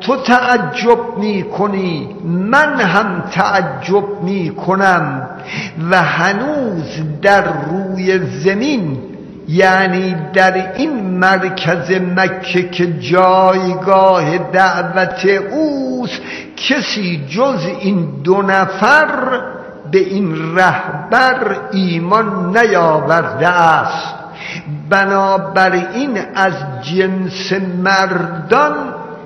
تو تعجب می کنی من هم تعجب می کنم و هنوز در روی زمین، یعنی در این مرکز مکه که جایگاه دعوت اوست، کسی جز این 2 نفر به این رهبر ایمان نیاورده است. بنابراین از جنس مردان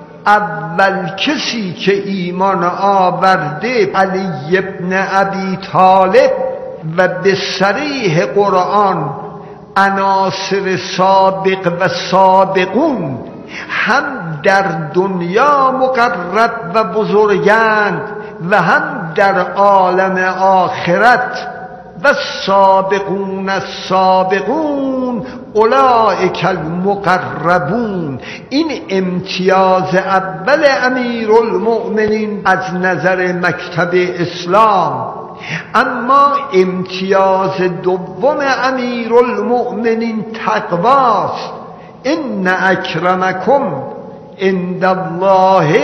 اول کسی که ایمان آورده علی ابن ابی طالب و به صریح قرآن عناصر سابق و سابقون هم در دنیا مقرب و بزرگند و هم در عالم آخرت. و سابقون السابقون اولئک المقربون. این امتیاز اول امیرالمؤمنین از نظر مکتب اسلام. اما امتیاز دوم امیرالمؤمنین تقواست. ان اکرمکم عند الله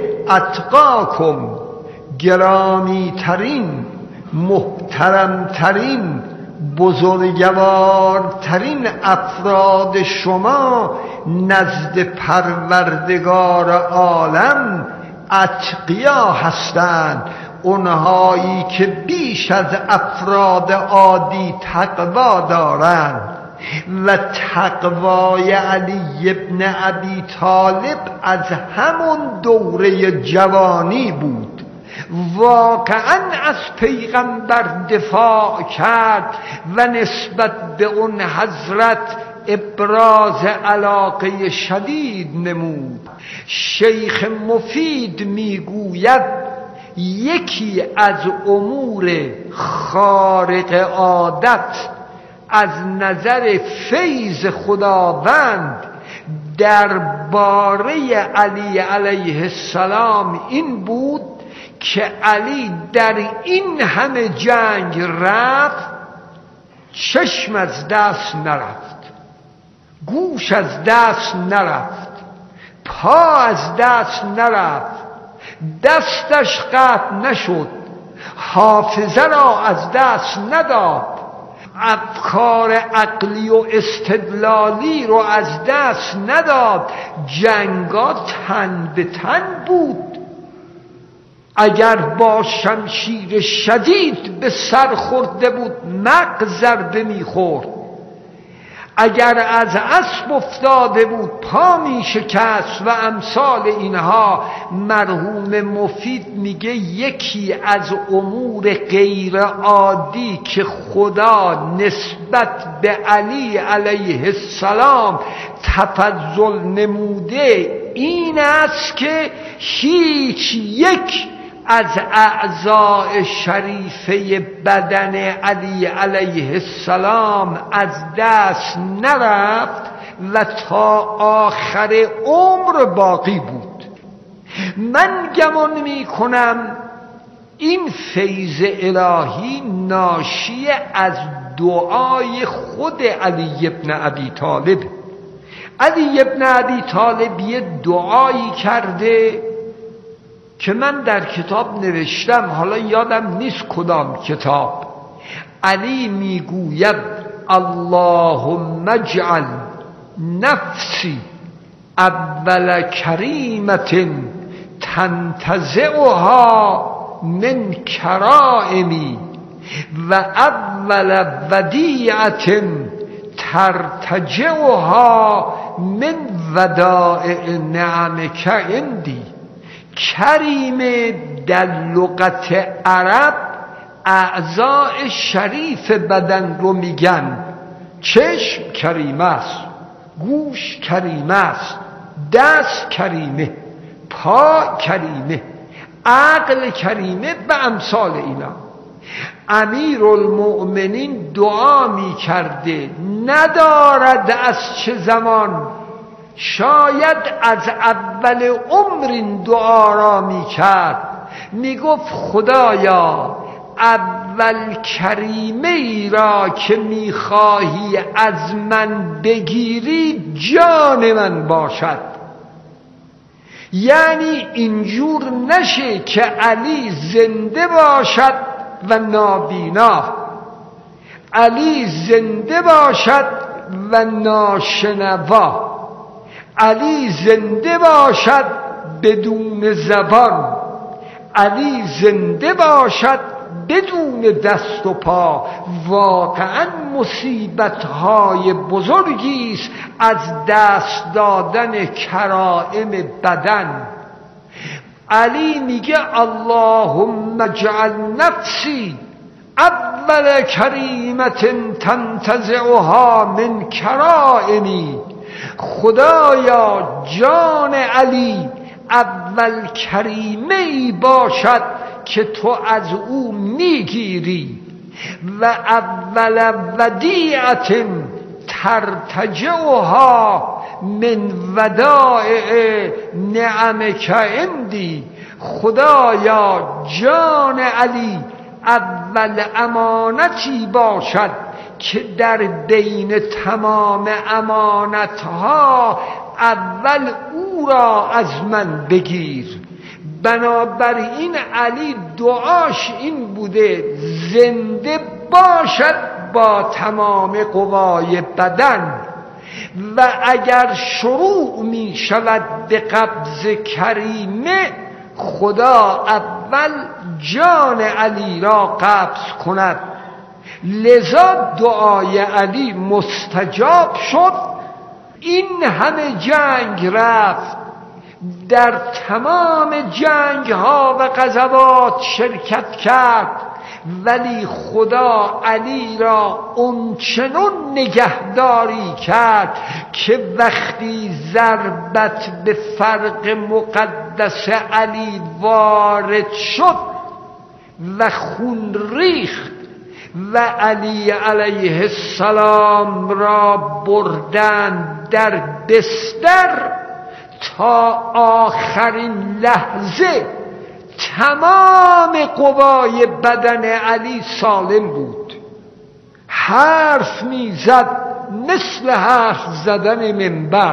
اتقاکم. گرامی ترین، محترم ترین، بزرگوارترین افراد شما نزد پروردگار عالم اتقیا هستند، اونهایی که بیش از افراد عادی تقوا دارند. و تقوای علی ابن ابی طالب از همون دوره جوانی بود. واقعا از پیغمبر دفاع کرد و نسبت به اون حضرت ابراز علاقه شدید نمود. شیخ مفید میگوید یکی از امور خارق عادت از نظر فیض خداوند درباره علی علیه السلام این بود که علی در این همه جنگ رفت، چشم از دست نرفت، گوش از دست نرفت، پا از دست نرفت، دستش قطع نشد، حافظه را از دست نداد، افکار عقلی و استدلالی رو از دست نداد. جنگا تن به تن بود. اگر با شمشیر شدید به سر خورده بود مغز ضربه میخورد، اگر از اسب افتاده بود پا میشکست و امثال اینها. مرحوم مفید میگه یکی از امور غیر عادی که خدا نسبت به علی علیه السلام تفضل نموده این است که هیچ یک از اعضاء شریفه بدن علی علیه السلام از دست نرفت و تا آخر عمر باقی بود. من گمان می کنم این فیض الهی ناشی از دعای خود علی ابن ابی طالب. علی ابن ابی طالب یه دعایی کرده که من در کتاب نوشتم، حالا یادم نیست کدام کتاب. علی میگوید اللهم اجعل نفسی اول کریمت تنتزعها من کرائمی و اول ودیعت ترتجعها من ودائع نعمک عندی. کریم در لغت عرب اعضاء شریف بدن رو میگن. چشم کریم است، گوش کریم است، دست کریمه، پا کریمه، عقل کریمه و امثال اینا. امیرالمؤمنین دعا میکرده، ندارد از چه زمان، شاید از اول عمر این دعا را میکرد. میگفت خدایا اول کریمه ای را که میخواهی از من بگیری جان من باشد. یعنی اینجور نشه که علی زنده باشد و نابینا، علی زنده باشد و ناشنوا، علی زنده باشد بدون زبان، علی زنده باشد بدون دست و پا. واقعا مصیبت‌های بزرگی است از دست دادن کرائم بدن. علی میگه اللهم اجعل نفسی اول کریمت تنتزعها من کرائمی. خدایا جان علی اول کریمه‌ای باشد که تو از او میگیری و اول ودیعت ترتجعها من ودائع نعمک عندی. خدایا جان علی اول امانتی باشد که در بین تمام امانتها اول او را از من بگیر. بنابراین علی دعاش این بوده زنده باشد با تمام قوای بدن، و اگر شروع می شود به قبض کریمه خدا اول جان علی را قبض کند. لذا دعای علی مستجاب شد. این همه جنگ رفت، در تمام جنگ ها و غزوات شرکت کرد، ولی خدا علی را اونچنان نگهداری کرد که وقتی ضربت به فرق مقدس علی وارد شد و خون ریخت و علی علیه السلام را بردند در بستر، تا آخرین لحظه تمام قوای بدن علی سالم بود. حرف میزد مثل حرف زدن منبر،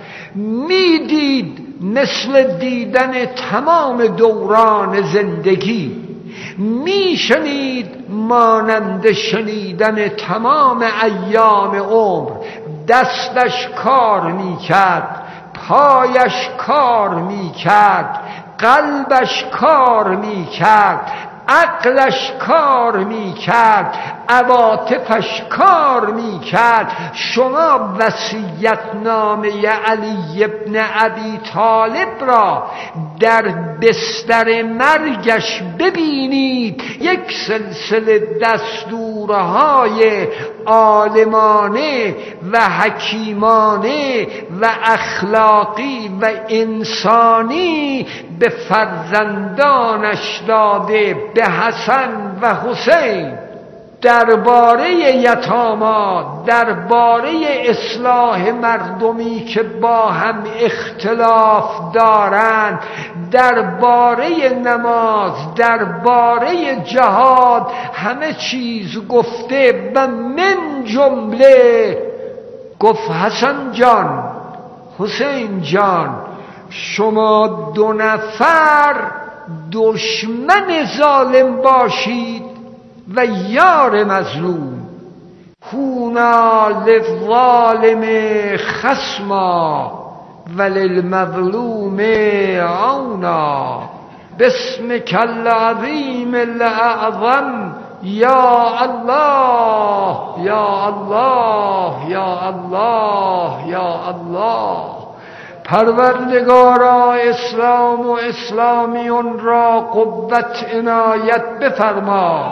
میدید مثل دیدن تمام دوران زندگی، میشنید مانند شنیدن تمام ایام عمر. دستش کار میکرد، پایش کار میکرد، قلبش کار میکرد، عقلش کار میکرد، عواطفش کار میکرد. شما وصیت‌نامه علی ابن ابی طالب را در بستر مرگش ببینید، یک سلسله دستورهای عالمانه و حکیمانه و اخلاقی و انسانی به فرزندانش داده، به حسن و حسین، درباره یتاما، درباره اصلاح مردمی که با هم اختلاف دارند، درباره نماز، درباره جهاد، همه چیز گفته و من جمله گفت حسن جان، حسین جان، شما دو نفر دشمن ظالم باشید و یار مظلوم. کونا للظالم خصما وللمظلوم عونا. باسمک العظیم الاعظم یا الله یا الله یا الله یا الله. پروردگارا اسلام و اسلامیون را قوت عنایت بفرما،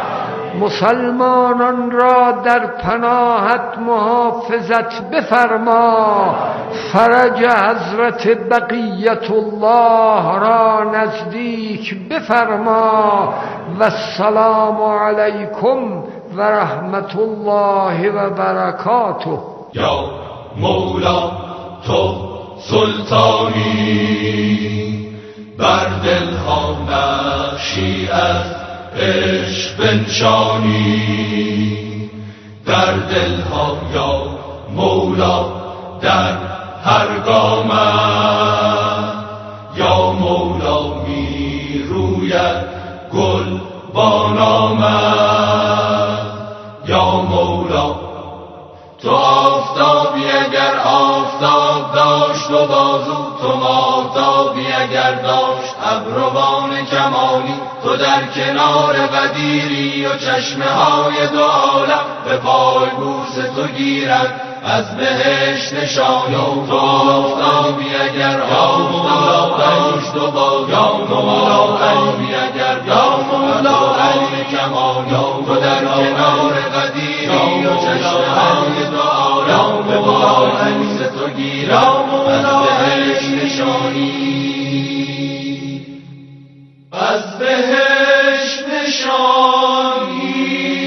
مسلمانان را در پناهت محافظت بفرما، فرج حضرت بقیت الله را نزدیک بفرما. و السلام علیکم و رحمت الله و برکاته. یا مولا تو سلطانی، بر دلها نقشی از عشق بنشانی، در دلها یا مولا در هر گامت یا مولا می روید گل با نامت. یا مولا تو آفتابی اگر آفتاب داشت و بازو، تو ماهتابی اگر داشت ابروان کمانی، تو در کنار قدیری و چشمه های دو عالم به پای بوس تو گیرد از بهشت نشانی. تو آفتابی اگر آفتاب داشت و بازو، یا مولا علی اگر یا مولا علی کمانی، تو در کنار قدیری و چشمه های دو عالم به پای بوس تو گیرد از بهشت نشانی، از بهشت نشانی.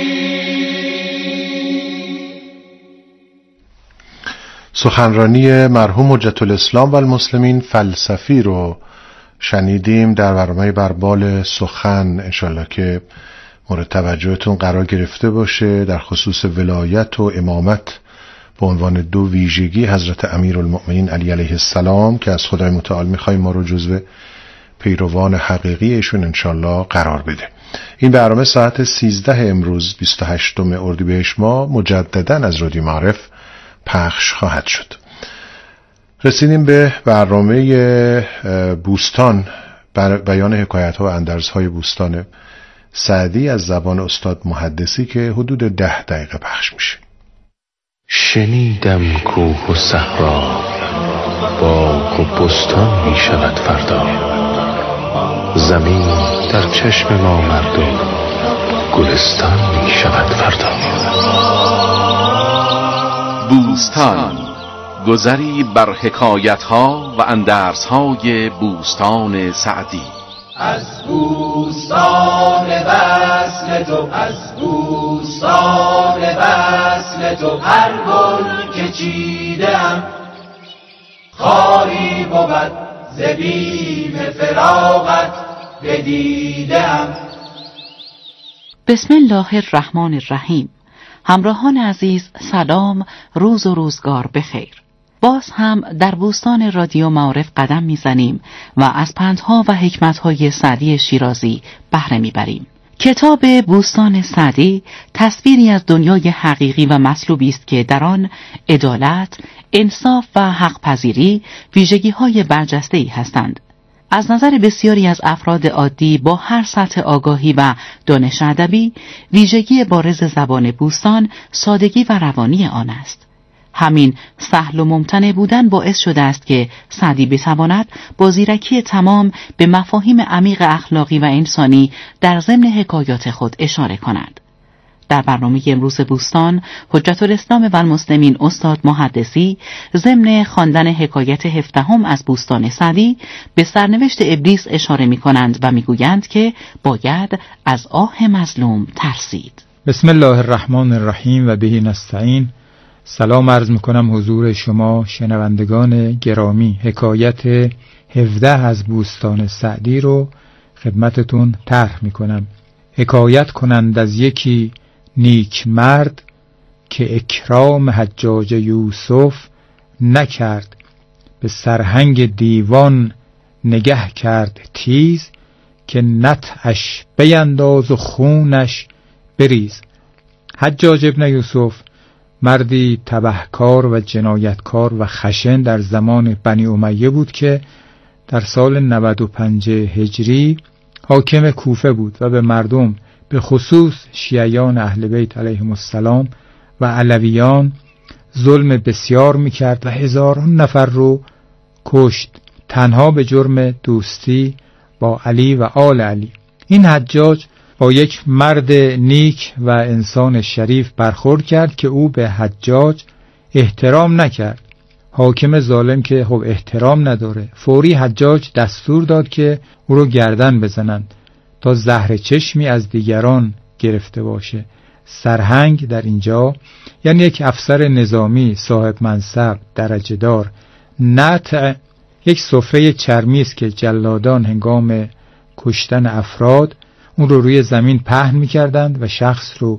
سخنرانی مرحوم حجت الاسلام و المسلمین فلسفی رو شنیدیم در برنامه بربال سخن. انشالله که مورد توجهتون قرار گرفته باشه در خصوص ولایت و امامت به عنوان دو ویژگی حضرت امیرالمؤمنین علی علیه السلام که از خدای متعال میخوایم ما رو جزو پیروان حقیقی ایشون انشالله قرار بده. این برنامه ساعت 13 امروز 28 اردیبهشت ماه مجددا از رادیو معارف پخش خواهد شد. رسیدیم به برنامه بوستان، بیان حکایت‌ها و اندرزهای بوستان سعدی از زبان استاد محدثی که حدود 10 دقیقه پخش میشه. شنیدم کوه و صحرا باغ و بستان می شود فردا، زمین در چشم ما مردم گلستان می شود فردا. بوستان، گذری بر حکایت‌ها و اندرزهای بوستان سعدی. از بوستان وصل تو، از بوستان وصل تو، هر گل که چیدم خاری بود ز بیم فراقت بدیدم. بسم الله الرحمن الرحیم. همراهان عزیز سلام، روز و روزگار بخیر. باز هم در بوستان رادیو معارف قدم میزنیم و از پندها و حکمتهای سعدی شیرازی بهره میبریم. کتاب بوستان سعدی تصویری از دنیای حقیقی و مطلوبی است که در آن عدالت، انصاف و حق پذیری ویژگی‌های برجسته‌ای هستند. از نظر بسیاری از افراد عادی با هر سطح آگاهی و دانش ادبی، ویژگی بارز زبان بوستان سادگی و روانی آن است. همین سهل و ممتنع بودن باعث شده است که سعدی بتواند با زیرکی تمام به مفاهیم عمیق اخلاقی و انسانی در ضمن حکایات خود اشاره کند. در برنامه امروز بوستان، حجت الاسلام و المسلمین استاد محدثی ضمن خواندن حکایت 17 از بوستان سعدی به سرنوشت ابلیس اشاره می کنند و می گویند که باید از آه مظلوم ترسید. بسم الله الرحمن الرحیم و بهی نستعین. سلام عرض میکنم حضور شما شنوندگان گرامی. حکایت 17 از بوستان سعدی رو خدمتتون طرح میکنم. حکایت کنند از یکی نیک مرد که اکرام حجاج یوسف نکرد، به سرهنگ دیوان نگه کرد تیز، که نطعش بینداز و خونش بریز. حجاج ابن یوسف مردی تبهکار و جنایتکار و خشن در زمان بنی امیه بود که در سال 95 هجری حاکم کوفه بود و به مردم به خصوص شیعیان اهل بیت علیهم السلام و علویان ظلم بسیار میکرد و هزاران نفر رو کشت تنها به جرم دوستی با علی و آل علی. این حجاج با یک مرد نیک و انسان شریف برخورد کرد که او به حجاج احترام نکرد. حاکم ظالم که خب احترام نداره، فوری حجاج دستور داد که او رو گردن بزنند تا زهر چشمی از دیگران گرفته باشه. سرهنگ در اینجا یعنی یک افسر نظامی صاحب منصب درجه دار. نطع یک صفحه چرمی است که جلادان هنگام کشتن افراد اون رو روی زمین پهن می‌کردند و شخص رو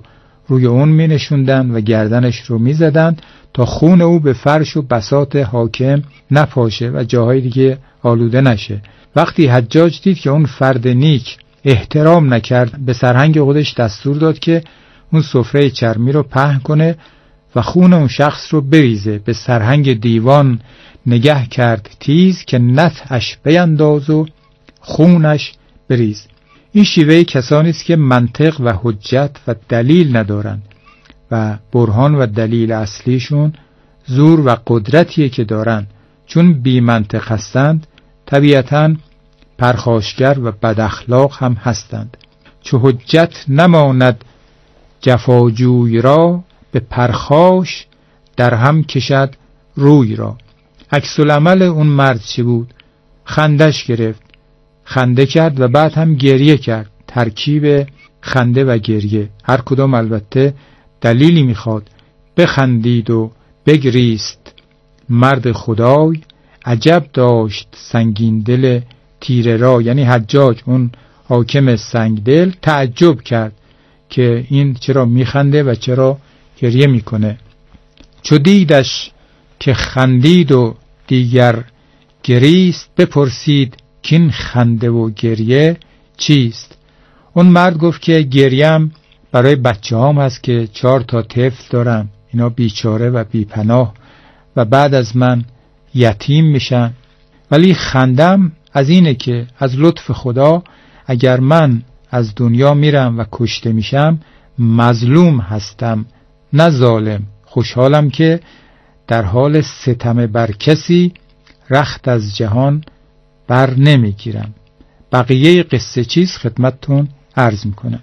روی اون می نشوندن و گردنش رو می زدن تا خون او به فرش و بساط حاکم نپاشه و جاهای دیگه آلوده نشه. وقتی حجاج دید که اون فرد نیک احترام نکرد، به سرهنگ خودش دستور داد که اون سفره چرمی رو پهن کنه و خون اون شخص رو بریزه. به سرهنگ دیوان نگه کرد تیز، که نطعش بینداز و خونش بریز. این شیوه کسانی است که منطق و حجت و دلیل ندارند و برهان و دلیل اصلیشون زور و قدرتیه که دارن. چون بی منطق هستند طبیعتاً پرخاشگر و بد اخلاق هم هستند. چو حجت نماند جفاجوی را، به پرخاش در هم کشد روی را. عکس العمل اون مرد چی بود؟ خندش گرفت، خنده کرد و بعد هم گریه کرد. ترکیب خنده و گریه، هر کدام البته دلیلی میخواد. بخندید و بگریست مرد خدای، عجب داشت سنگین دل تیره را. یعنی حجاج، اون حاکم سنگ دل، تعجب کرد که این چرا میخنده و چرا گریه میکنه. چو دیدش که خندید و دیگر گریست، بپرسید که این خنده و گریه چیست؟ اون مرد گفت که گریم برای بچه هام هست که 4 طفل دارم، اینا بیچاره و بیپناه و بعد از من یتیم میشن. ولی خندم از اینه که از لطف خدا اگر من از دنیا میرم و کشته میشم مظلوم هستم نه ظالم. خوشحالم که در حال ستم بر کسی رخت از جهان بر نمیگیرم. بقیه قصه چیز خدمتتون عرض میکنم.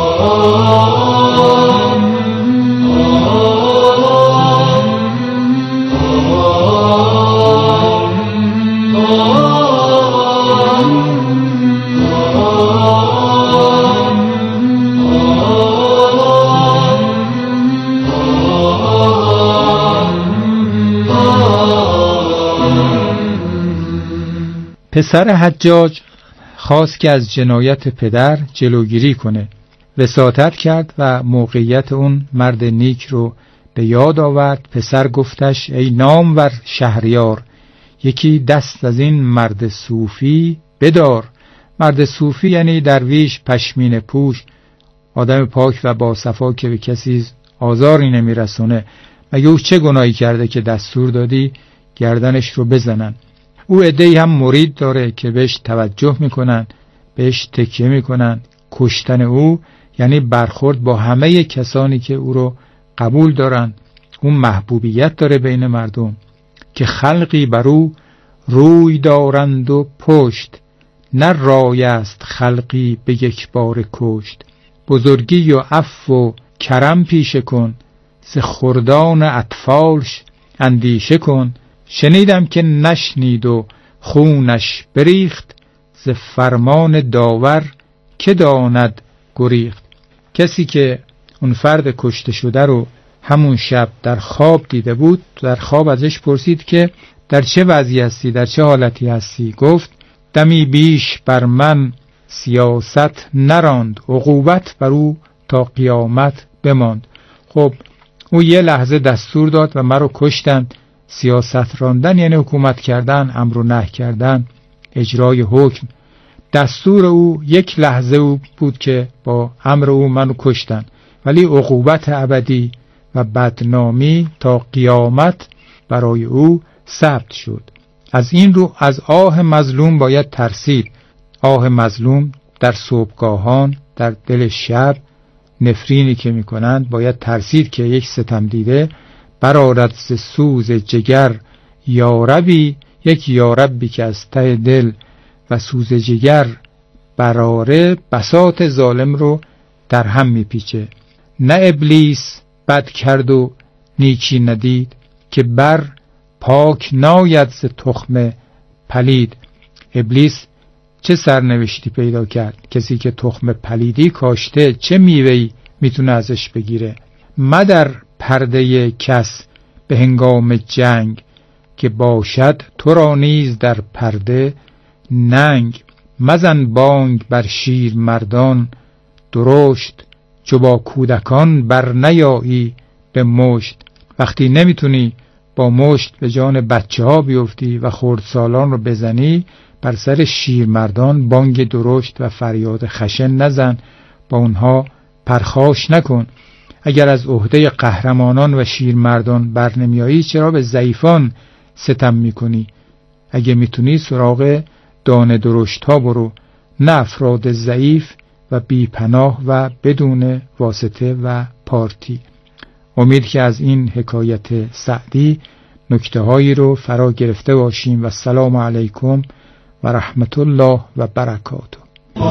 پسر حجاج خواست که از جنایت پدر جلوگیری کنه. وساطت کرد و موقعیت اون مرد نیک رو به یاد آورد. پسر گفتش ای نامور شهریار، یکی دست از این مرد صوفی بدار. مرد صوفی یعنی درویش پشمینه پوش، آدم پاک و باصفا که به کسی آزاری نمیرسونه. مگه او چه گناهی کرده که دستور دادی گردنش رو بزنن؟ او عده‌ای هم مرید داره که بهش توجه میکنن، بهش تکیه میکنن. کشتن او یعنی برخورد با همه کسانی که او رو قبول دارن. اون محبوبیت داره بین مردم که خلقی بر او روی دارند و پشت، نه رای است خلقی به یک بار کشت. بزرگی و عفو و کرم پیشه کن، ز خردان اطفالش اندیشه کن. شنیدم که نشنید و خونش بریخت، ز فرمان داور که داند گریخت. کسی که اون فرد کشته شده رو همون شب در خواب دیده بود، در خواب ازش پرسید که در چه وضعی هستی، در چه حالتی هستی؟ گفت دمی بیش بر من سیاست نراند، عقوبت بر او تا قیامت بماند. خب او یه لحظه دستور داد و مرا کشتند. سیاست راندن یعنی حکومت کردن، امر و نهی کردن، اجرای حکم. دستور او یک لحظه او بود که با امر او منو کشتن، ولی عقوبت ابدی و بدنامی تا قیامت برای او ثبت شد. از این رو از آه مظلوم باید ترسید. آه مظلوم در صبحگاهان، در دل شب، نفرینی که میکنند باید ترسید که یک ستم دیده برآرد ز سوز جگر یاربی. یک یاربی که از ته دل و سوز جگر براره بساط ظالم رو در هم میپیچه. نه ابلیس بد کرد و نیکی ندید، که بر پاک ناید ز تخم پلید. ابلیس چه سرنوشتی پیدا کرد؟ کسی که تخم پلیدی کاشته چه میوه‌ای میتونه ازش بگیره؟ مدر پرده کس به هنگام جنگ، که باشد تو را نیز در پرده ننگ. مزن بانگ بر شیر مردان درشت، چو با کودکان بر نیایی به مشت. وقتی نمیتونی با مشت به جان بچه ها بیفتی و خردسالان رو بزنی، بر سر شیرمردان بانگ درشت و فریاد خشن نزن، با اونها پرخاش نکن. اگر از عهده قهرمانان و شیرمردان بر نمیایی، چرا به ضعیفان ستم میکنی؟ اگه میتونی سراغ دانه درشت ها برو، نه افراد ضعیف و بی پناه و بدون واسطه و پارتی. امید که از این حکایت سعدی نکته هایی رو فرا گرفته باشیم و السلام علیکم و رحمت الله و برکاته.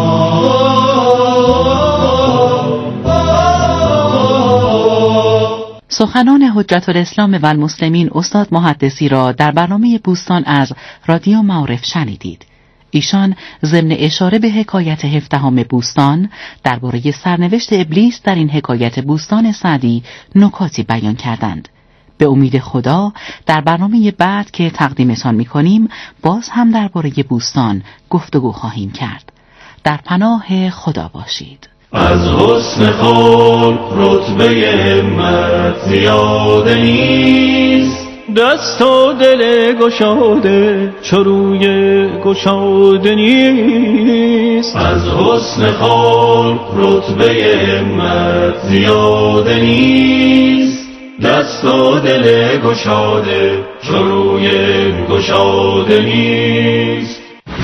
سخنان حجت الاسلام و المسلمین استاد محدثی را در برنامه بوستان از رادیو معارف شنیدید. ایشان ضمن اشاره به حکایت 17 بوستان درباره سرنوشت ابلیس در این حکایت بوستان سعدی نکاتی بیان کردند. به امید خدا در برنامه بعد که تقدیمتان می‌کنیم باز هم درباره بوستان گفتگو خواهیم کرد. در پناه خدا باشید. از حسن خلق رتبه همت زیاده نیست، دست و دل گشاده چو روی گشاده نیست. از حسن خلق رتبه همت زیاده نیست، دست و دل گشاده چو روی گشاده نیست.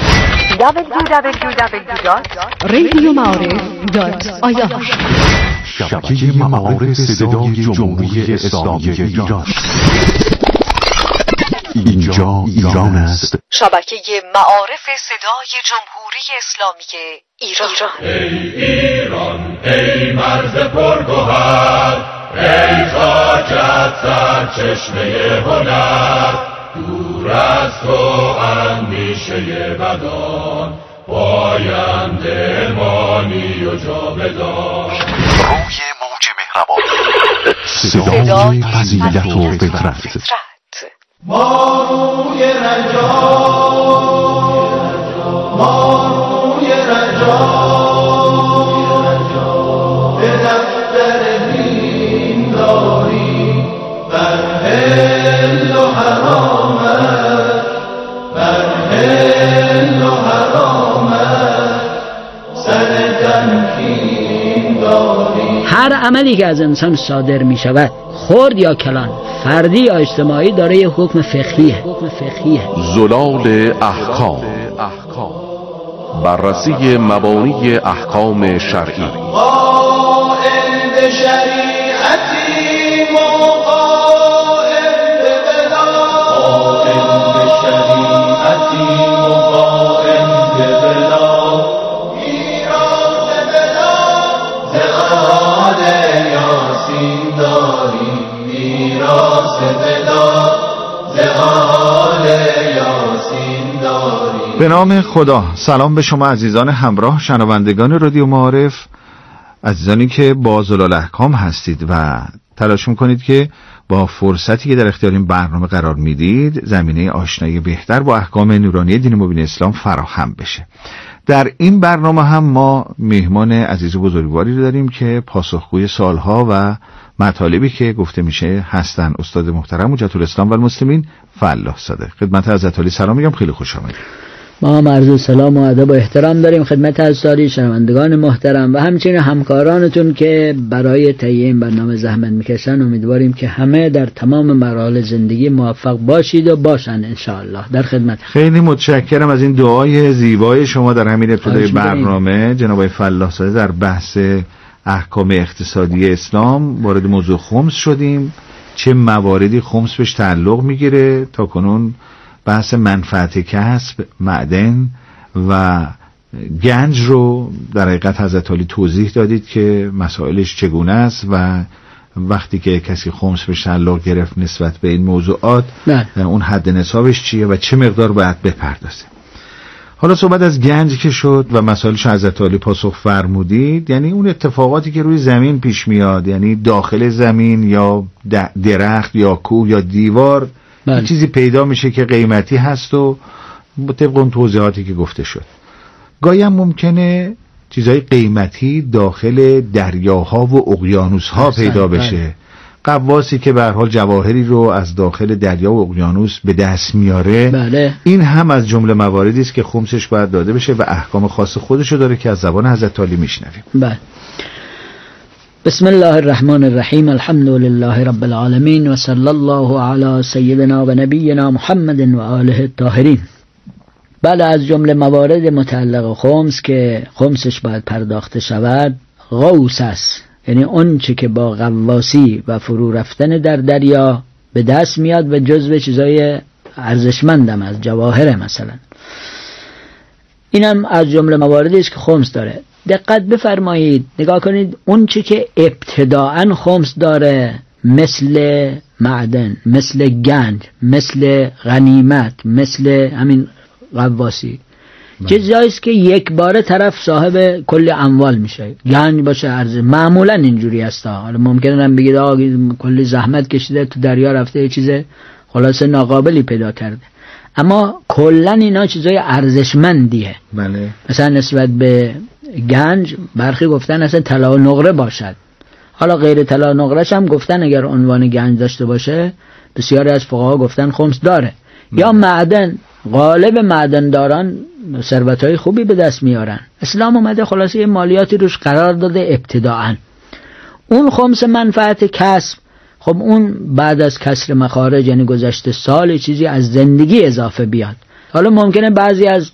www.radioma'arif.ir شبکه معارف صدای جمهوری اسلامی ایران. اینجا ایران است. شبکه معارف صدای جمهوری اسلامی ایران. ای ایران ای مرز پرگوهر، ای خاکت سرچشمه هنر، دور از تو اندیشه بدان، پاینده مانی و جاودان. روی موج مهربان، صدای فضیلت و فطرت. ما روی رجا، ما روی رجا، به دفتر دین داری، بر حل و حرامت، بر حل و حرامت، سر تمکین داری. هر عملی که از انسان صادر می شود، خرد یا کلان، فردی یا اجتماعی، داره یه حکم فقهیه. زلال احکام، بررسی مبانی احکام شرعی. قائل به شریعتی مقائل به بلا، قائل به شریعتی مقائل به بلا، میراث بلا ز آل یاسین داریم، میراث بلا ز آل یاسین داریم. به نام خدا. سلام به شما عزیزان همراه شنوندگان رادیو معارف، عزیزانی که با زلال احکام هستید و تلاش میکنید که با فرصتی که در اختیار این برنامه قرار میدید زمینه آشنایی بهتر با احکام نورانی دین مبین اسلام فراهم بشه. در این برنامه هم ما مهمان عزیز و بزرگواری رو داریم که پاسخگوی سوالها و مطالبی که گفته میشه هستن. استاد محترم حجت الاسلام و المسلمین فلاح صادق. خدمت حضرت عالی سلام میگم، خیلی خوش آمدید. ما هم عرض سلام و ادب و احترام داریم خدمت حضرت شنوندگان محترم و همچنین همکارانتون که برای تهیه این برنامه زحمت میکشن. امیدواریم که همه در تمام مراحل زندگی موفق باشید و باشن انشاءالله. در خدمت. خیلی متشکرم از این دعای زیبای شما در همین ابتدای برنامه. جناب فلاح صادق، در بحث احکام اقتصادی اسلام وارد موضوع خمس شدیم. چه مواردی خمس بهش تعلق میگیره؟ تا کنون بحث منفعت کسب، معدن و گنج رو در حقیقت حضرت عالی توضیح دادید که مسائلش چگونه است و وقتی که کسی خمس بهش تعلق گرفت نسبت به این موضوعات اون حد نصابش چیه و چه مقدار باید بپردازه. حالا صحبت از گنج که شد و مسائلش حضرت عالی پاسخ فرمودید، یعنی اون اتفاقاتی که روی زمین پیش میاد، یعنی داخل زمین یا درخت یا کوه یا دیوار یه چیزی پیدا میشه که قیمتی هست و طبق اون توضیحاتی که گفته شد. گاهی هم ممکنه چیزهای قیمتی داخل دریاها و اقیانوسها پیدا بشه. غواصی که به هر حال جواهری رو از داخل دریا و اقیانوس به دست میاره، بله. این هم از جمله مواردی است که خمسش باید داده بشه و احکام خاص خودشو داره که از زبان حضرت علی میشنویم. بله. بسم الله الرحمن الرحیم، الحمد لله رب العالمین و صلی الله علی سیدنا و نبینا محمد و آله الطاهرین. بله، از جمله موارد متعلق خمس که خمسش باید پرداخته شود غوث است، یعنی اون چه که با غواصی و فرو رفتن در دریا به دست میاد و جزو چیزای ارزشمندم از جواهر مثلا. اینم از جمله مواردی است که خمس داره. دقت بفرمایید، نگاه کنید، اون چه که ابتداءً خمس داره مثل معدن، مثل گنج، مثل غنیمت، مثل همین غواصی، چیزاییست که یک باره طرف صاحب کل اموال میشه. گنج باشه، ارز معمولا اینجوری هست. حالا ممکنه هم بگید آقا کلی زحمت کشیده تو دریا رفته یه چیز خلاصه ناقابلی پیدا کرده، اما کلا اینا چیزای ارزشمندیه. بله. مثلا نسبت به گنج برخی گفتن اصلا طلا و نقره باشد، حالا غیر طلا و نقرهش هم گفتن اگر عنوان گنج داشته باشه، بسیاری از فقها گفتن خمس داره. یا معدن، غالب معدنداران ثروت‌های خوبی به دست میارن. اسلام اومده خلاصه یه مالیاتی روش قرار داده ابتداءً. اون خمس منفعت کسب، خب اون بعد از کسر مخارج، یعنی گذشته سال، چیزی از زندگی اضافه بیاد. حالا ممکنه بعضی از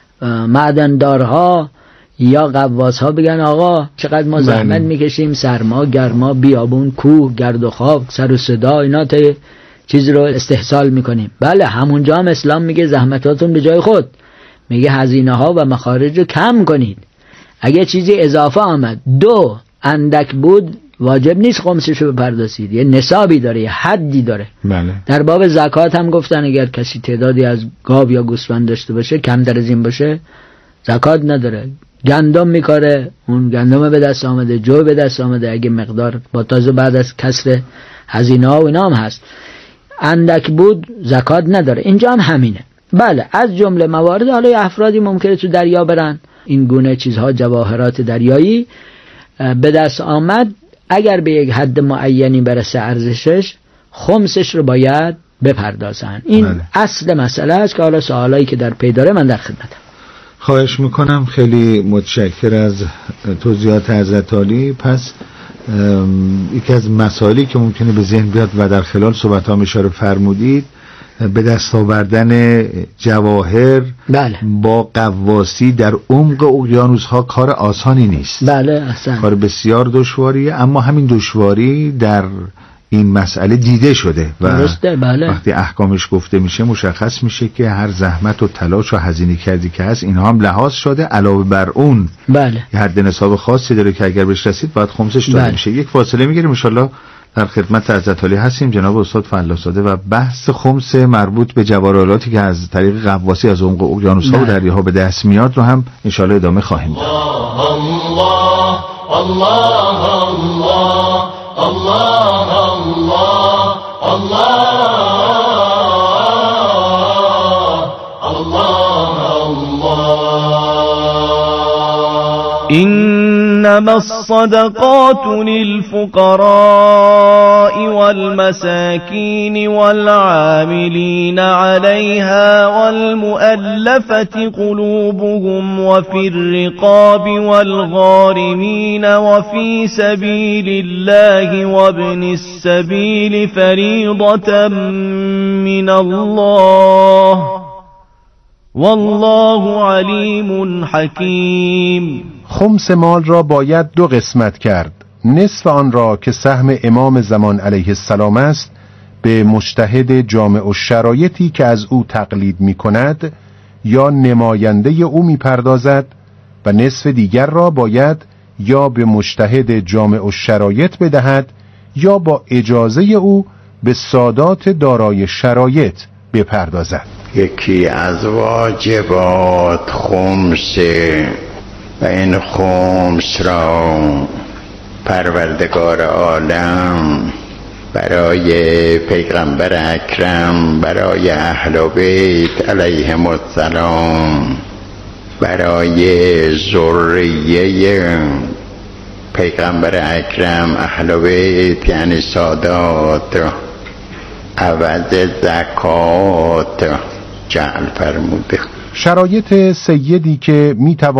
معدندارها یا غواصها بگن آقا چقدر ما زحمت میکشیم، سرما، گرما، بیابون، کوه، گرد و خاک، سر و صدا، اینا تا چیزی رو استحصال میکنیم. بله، همونجا هم اسلام میگه زحمتاتون به جای خود، میگه هزینه ها و مخارج رو کم کنید. اگه چیزی اضافه آمد، دو اندک بود، واجب نیست خمسش رو بپردازید، یه نصابی داره، یه حدی داره. بله. در باب زکات هم گفتن اگر کسی تعدادی از گاو یا گوسفند داشته باشه، کمتر از این باشه، زکات نداره. گندم میکاره، اون گندم به دست آمده، جو به دست آمده، اگه مقدار با تازه بعد از کسر هزینه ها و اینا هم هست، اندک بود زکات نداره. اینجا هم همینه. بله، از جمله موارد، حالا افرادی ممکنه تو دریا برن، این گونه چیزها، جواهرات دریایی به دست آمد، اگر به یک حد معینی برسه ارزشش، خمسش رو باید بپردازن. این بله. اصل مسئله است که حالا سوالایی که در پی داره من در خدمتم. خواهش میکنم، خیلی متشکر از توضیحات حضرت عالی. پس یکی از مسائلی که ممکنه به ذهن بیاد و در خلال صحبت ها اشاره فرمودید، به دست آوردن جواهر بله. با غواصی در عمق اقیانوس ها کار آسانی نیست. بله، احسن. کار بسیار دشواریه، اما همین دشواری در این مسئله دیده شده و درسته. بله. وقتی احکامش گفته میشه مشخص میشه که هر زحمت و تلاش و هزینه کردی که هست اینها هم لحاظ شده. علاوه بر اون بله. یه حد نصاب خاصی داره که اگر بهش رسید باید خمسش داده بله. میشه. یک فاصله میگیریم، ان شاءالله در خدمت حضرت علی هستیم، جناب استاد فلاح‌زاده، و بحث خمس مربوط به جواهراتی که از طریق غواصی از عمق اقیانوس‌ها و دریاها به دست میاد رو هم ان شاءالله ادامه خواهیم داد. الله الله الله الله الله الله. إنما الصدقات للفقراء والمساكين والعاملين عليها والمؤلفة قلوبهم وفي الرقاب والغارمين وفي سبيل الله وابن السبيل فريضة من الله والله علیم حکیم. خمس مال را باید دو قسمت کرد، نصف آن را که سهم امام زمان علیه السلام است به مجتهد جامع الشرایطی که از او تقلید می کند یا نماینده او می پردازد، و نصف دیگر را باید یا به مجتهد جامع الشرایط بدهد یا با اجازه او به سادات دارای شرایط بپردازد. یکی از واجبات خمسه و این خمس را پروردگار عالم برای پیغمبر اکرم، برای اهل بیت علیهم السلام برای ذریه پیغمبر اکرم اهل بیت یعنی سادات عوض زکات جعل فرموده. شرایط سیدی که میتواند